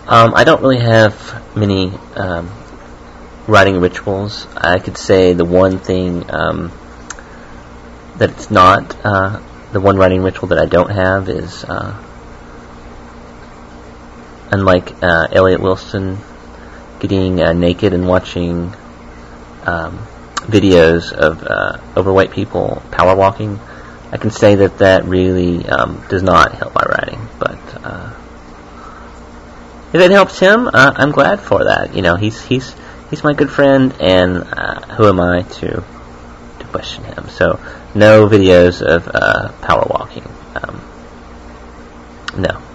I don't really have many writing rituals. I could say the one thing that it's not, the one writing ritual that I don't have is, unlike Elliot Wilson, getting naked and watching videos of overweight people power walking. I can say that really does not help my writing, but if it helps him, I'm glad for that. You know, he's my good friend, and who am I to question him? So, no videos of power walking. No.